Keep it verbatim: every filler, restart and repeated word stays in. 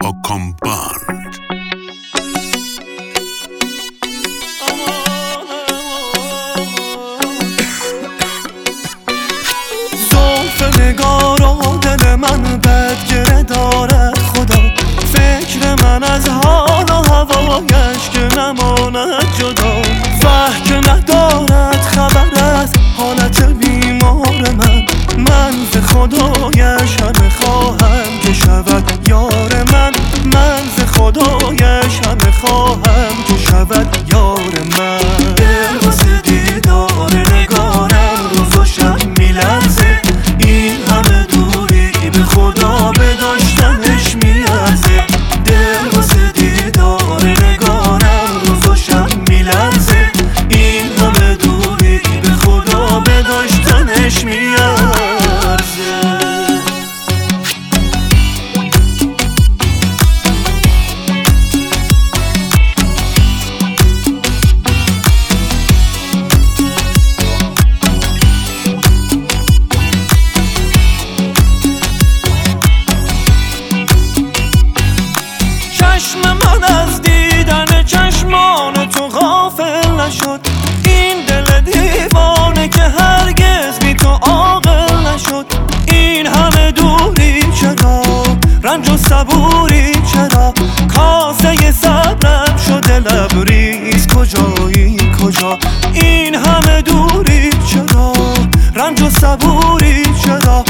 با کامباند. زلف نگارا دل من بدگره دارد خدا، فکر من از حال و هوایش که نماند جدا، وه که ندارد خبر از حالت بیمار من. من ز خدایش همه خواهم که شود یار من، من ز خدایش همه خواهم که شود یار من. دل واسه دیدار نگارم روز و شب میلرزه، این همه دوری به خدا به داشتنش میارزه. دل واسه دیدار نگارم روز و شب میلرزه، این همه دوری به خدا به داشتنش میارزه. چشم من از دیدن چشمان تو غافل نشد، این دل دیوانه که هرگز بی تو عاقل نشد. این همه دوری چرا، رنج و صبوری چرا، کاسه صبرم شده لبریز کجایی کجا. این همه دوری چرا، رنج و صبوری چرا،